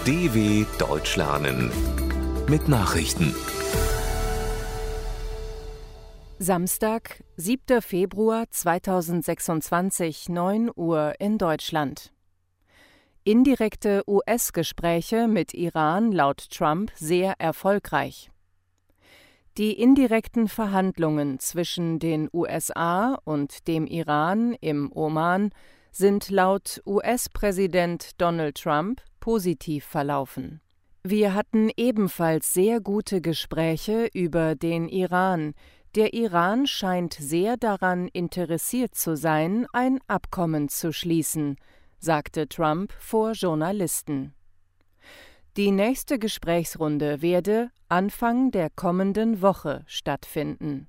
DW Deutsch lernen mit Nachrichten. Samstag, 7. Februar 2026, 9 Uhr in Deutschland. Indirekte US-Gespräche mit Iran laut Trump sehr erfolgreich. Die indirekten Verhandlungen zwischen den USA und dem Iran im Oman sind laut US-Präsident Donald Trump positiv verlaufen. Wir hatten ebenfalls sehr gute Gespräche über den Iran. Der Iran scheint sehr daran interessiert zu sein, ein Abkommen zu schließen, sagte Trump vor Journalisten. Die nächste Gesprächsrunde werde Anfang der kommenden Woche stattfinden.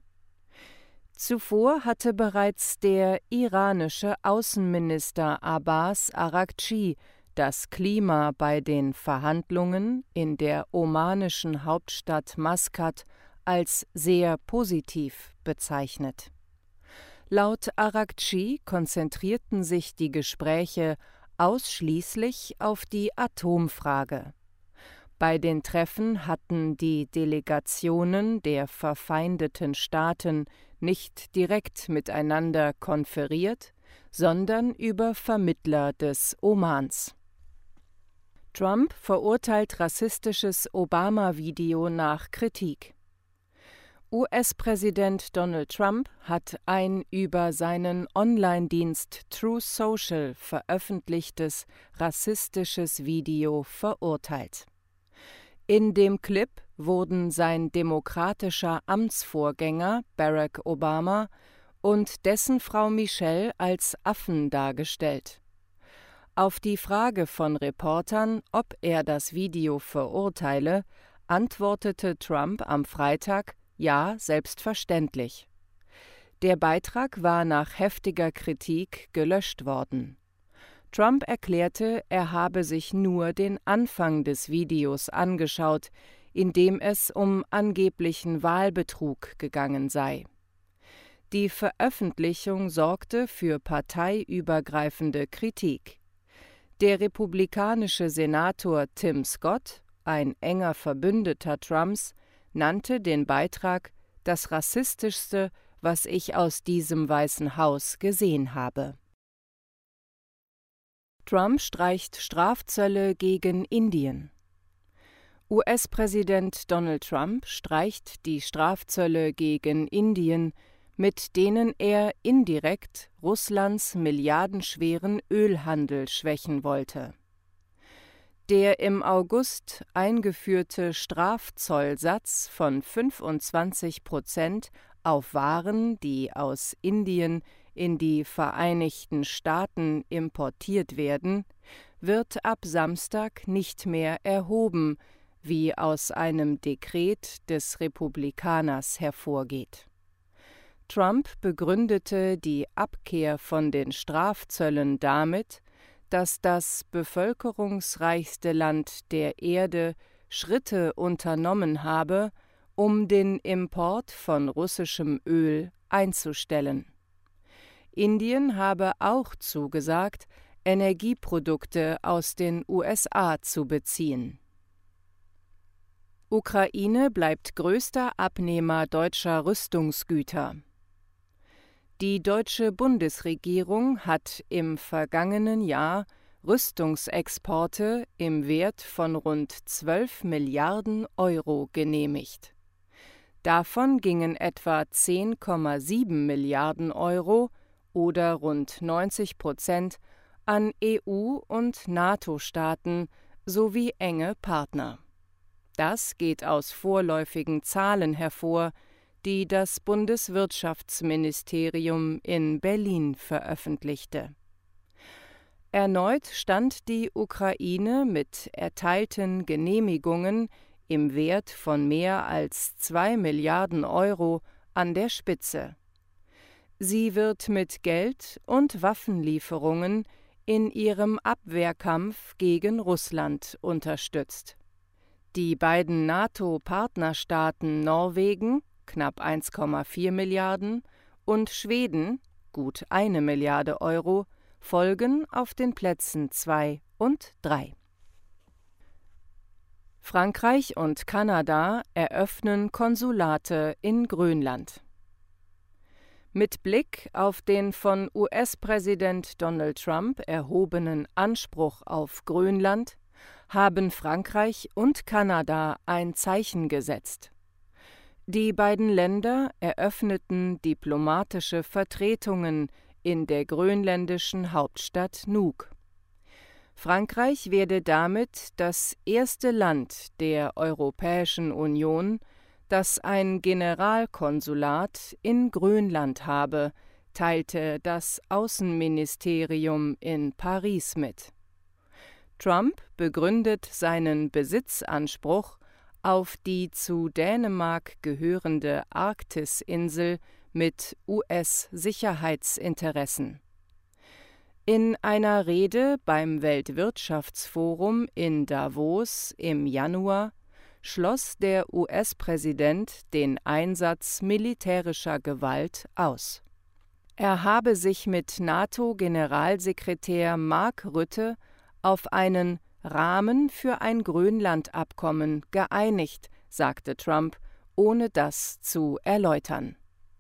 Zuvor hatte bereits der iranische Außenminister Abbas Araghchi das Klima bei den Verhandlungen in der omanischen Hauptstadt Maskat als sehr positiv bezeichnet. Laut Araghchi konzentrierten sich die Gespräche ausschließlich auf die Atomfrage. Bei den Treffen hatten die Delegationen der verfeindeten Staaten nicht direkt miteinander konferiert, sondern über Vermittler des Omans. Trump verurteilt rassistisches Obama-Video nach Kritik. US-Präsident Donald Trump hat ein über seinen Online-Dienst Truth Social veröffentlichtes rassistisches Video verurteilt. In dem Clip wurden sein demokratischer Amtsvorgänger Barack Obama und dessen Frau Michelle als Affen dargestellt. Auf die Frage von Reportern, ob er das Video verurteile, antwortete Trump am Freitag: Ja, selbstverständlich. Der Beitrag war nach heftiger Kritik gelöscht worden. Trump erklärte, er habe sich nur den Anfang des Videos angeschaut, in dem es um angeblichen Wahlbetrug gegangen sei. Die Veröffentlichung sorgte für parteiübergreifende Kritik. Der republikanische Senator Tim Scott, ein enger Verbündeter Trumps, nannte den Beitrag das rassistischste, was ich aus diesem Weißen Haus gesehen habe. Trump streicht Strafzölle gegen Indien. US-Präsident Donald Trump streicht die Strafzölle gegen Indien, mit denen er indirekt Russlands milliardenschweren Ölhandel schwächen wollte. Der im August eingeführte Strafzollsatz von 25% auf Waren, die aus Indien in die Vereinigten Staaten importiert werden, wird ab Samstag nicht mehr erhoben, wie aus einem Dekret des Republikaners hervorgeht. Trump begründete die Abkehr von den Strafzöllen damit, dass das bevölkerungsreichste Land der Erde Schritte unternommen habe, um den Import von russischem Öl einzustellen. Indien habe auch zugesagt, Energieprodukte aus den USA zu beziehen. Ukraine bleibt größter Abnehmer deutscher Rüstungsgüter. Die deutsche Bundesregierung hat im vergangenen Jahr Rüstungsexporte im Wert von rund 12 Milliarden Euro genehmigt. Davon gingen etwa 10,7 Milliarden Euro oder rund 90% an EU- und NATO-Staaten sowie enge Partner. Das geht aus vorläufigen Zahlen hervor, die das Bundeswirtschaftsministerium in Berlin veröffentlichte. Erneut stand die Ukraine mit erteilten Genehmigungen im Wert von mehr als 2 Milliarden Euro an der Spitze. Sie wird mit Geld und Waffenlieferungen in ihrem Abwehrkampf gegen Russland unterstützt. Die beiden NATO-Partnerstaaten Norwegen, knapp 1,4 Milliarden, und Schweden, gut 1 Milliarde Euro, folgen auf den Plätzen 2 und 3. Frankreich und Kanada eröffnen Konsulate in Grönland. Mit Blick auf den von US-Präsident Donald Trump erhobenen Anspruch auf Grönland haben Frankreich und Kanada ein Zeichen gesetzt. Die beiden Länder eröffneten diplomatische Vertretungen in der grönländischen Hauptstadt Nuuk. Frankreich werde damit das erste Land der Europäischen Union, das ein Generalkonsulat in Grönland habe, teilte das Außenministerium in Paris mit. Trump begründet seinen Besitzanspruch auf die zu Dänemark gehörende Arktisinsel mit US-Sicherheitsinteressen. In einer Rede beim Weltwirtschaftsforum in Davos im Januar schloss der US-Präsident den Einsatz militärischer Gewalt aus. Er habe sich mit NATO-Generalsekretär Mark Rutte auf einen Rahmen für ein Grönland-Abkommen geeinigt, sagte Trump, ohne das zu erläutern.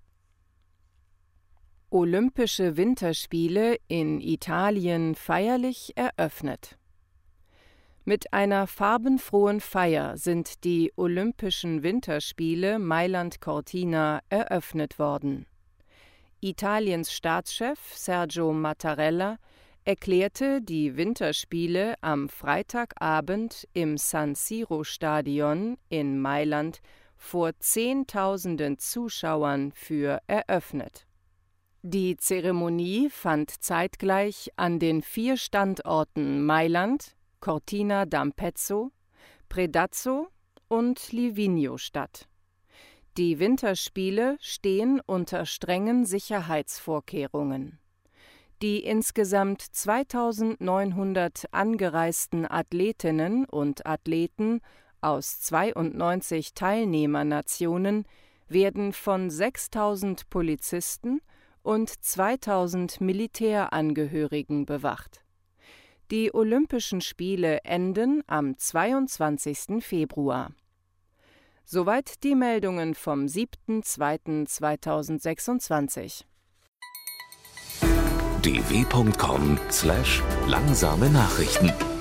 Olympische Winterspiele in Italien feierlich eröffnet. Mit einer farbenfrohen Feier sind die Olympischen Winterspiele Mailand-Cortina eröffnet worden. Italiens Staatschef Sergio Mattarella erklärte die Winterspiele am Freitagabend im San Siro-Stadion in Mailand vor Zehntausenden Zuschauern für eröffnet. Die Zeremonie fand zeitgleich an den 4 Standorten Mailand, Cortina d'Ampezzo, Predazzo und Livigno statt. Die Winterspiele stehen unter strengen Sicherheitsvorkehrungen. Die insgesamt 2.900 angereisten Athletinnen und Athleten aus 92 Teilnehmernationen werden von 6.000 Polizisten und 2.000 Militärangehörigen bewacht. Die Olympischen Spiele enden am 22. Februar. Soweit die Meldungen vom 7.2.2026. dw.com/langsame Nachrichten